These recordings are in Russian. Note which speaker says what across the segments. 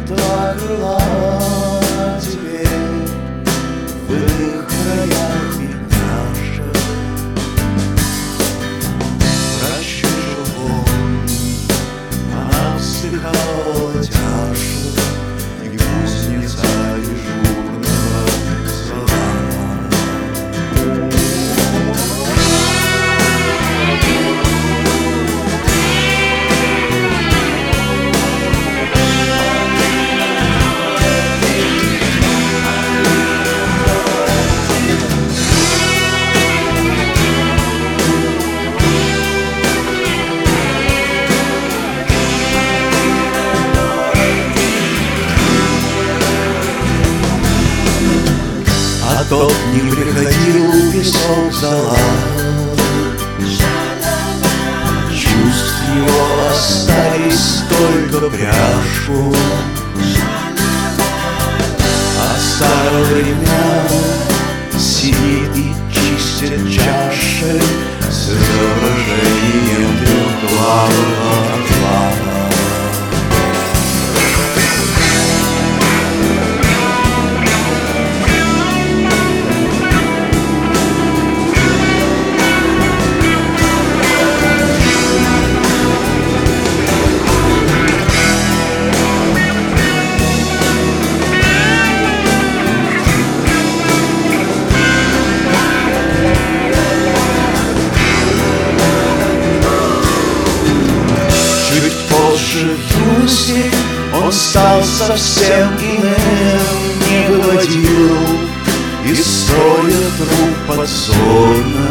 Speaker 1: два крыла теперь в иных краях бедняжек. Прощу живом, она вздыхала тяжко, и кузница дежурного звала. А тот не приходил, песок зала. Чувств его остались только пряжку, а старый времена сидит и чистит чаши с изображением трехглавого орла. В юности он стал совсем иным, не выводил из строя труп позорно,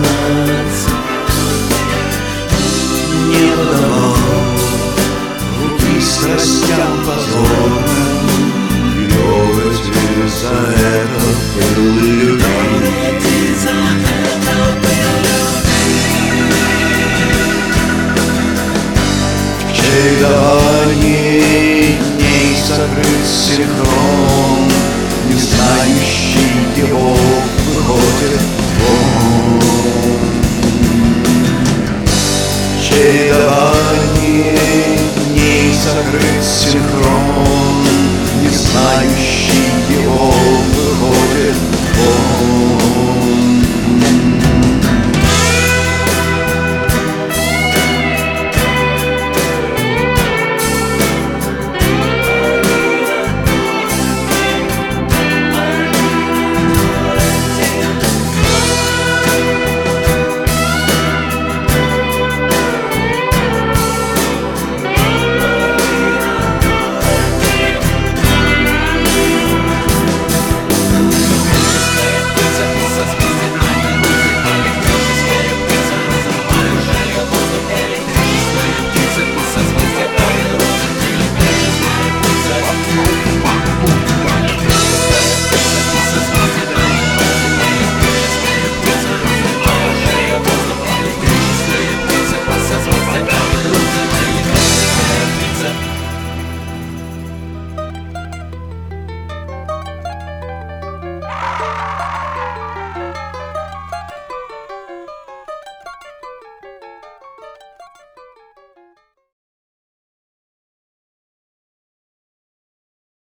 Speaker 1: не подавал руки страстям позорным, ведь за это был любим. Чередовании дней сокрыт синхрон, не знающий его выходит вон. Чередовании дней сокрыт синхрон, не знающий его выходит вон.